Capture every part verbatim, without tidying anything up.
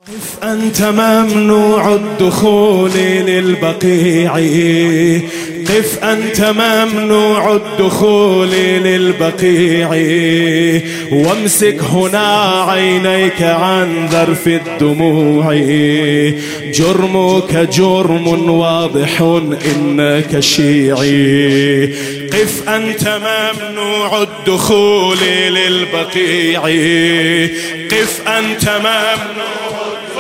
قف أنت ممنوع الدخول للبقيع، قف أنت ممنوع الدخول للبقيع، وامسك هنا عينيك عن ذرف الدموع، جرمك جرم واضح إنك شيعي. قف أنت ممنوع الدخول للبقيع، قف أنت ممنوع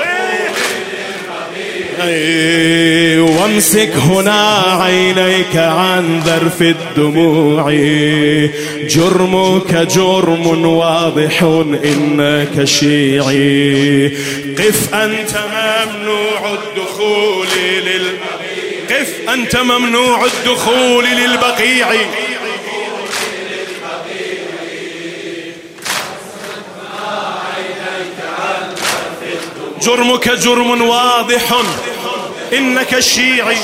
وامسك هنا عينيك عن ذرف الدموع، جرمك جرم واضح إنك شيعي. قف أنت ممنوع الدخول للبقيع، قف أنت ممنوع الدخول للبقيع، جرمك جرم واضح إنك شيعي.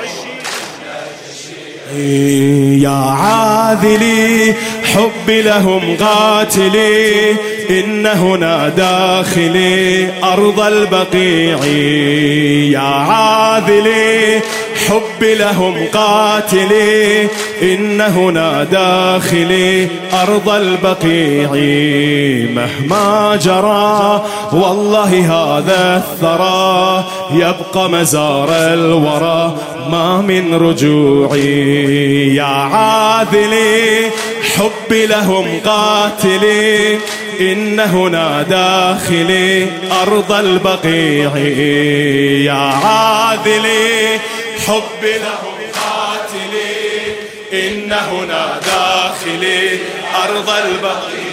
يا عاذلي حب لهم قاتلي، إن هنا داخلي أرض البقيع. يا عاذلي حب لهم قاتلي، إن هنا داخلي أرض البقيع. مهما جرى والله هذا الثرى يبقى مزار الورى ما من رجوعي. يا عاذلي حب لهم قاتلي، إن هنا داخلي أرض البقيع. يا عاذلي حب لهم قاتلي، إن هنا داخلي أرض البقيع.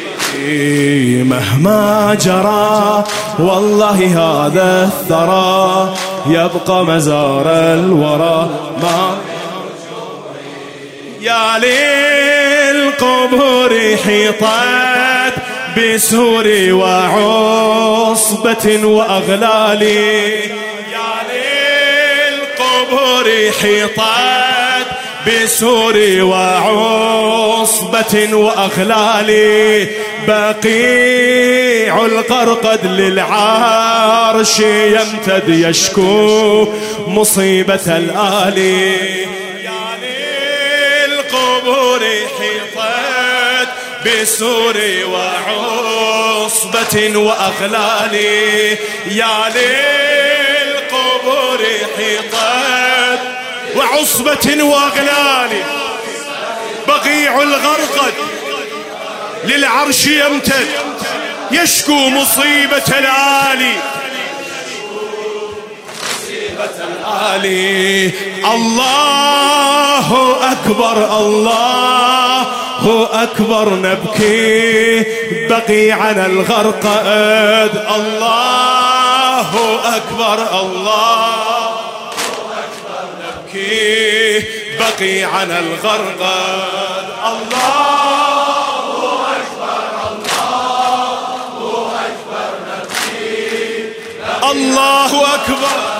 مهما جرى والله هذا الثرى يبقى مزار الورى ما. يا للقبور حيطت بسور وعصبة وأغلال، يا للقبور حيطت بسور وعصبة وأغلال، بقيع القرقد للعرش يمتد يشكو مصيبة الآل. يا للقبور حيطت بسور وعصبة وأغلال، يا للقبور حيطت وعصبة وأغلال، بقيع الغرقد للعرش يمتد يشكو مصيبة الآلي. الآلي الله أكبر الله أكبر، نبكي بقيعنا الغرقد. الله أكبر الله أكبر، نبكي بقيعنا الغرقد. الله أكبر الله أكبر، نبكي الله أكبر.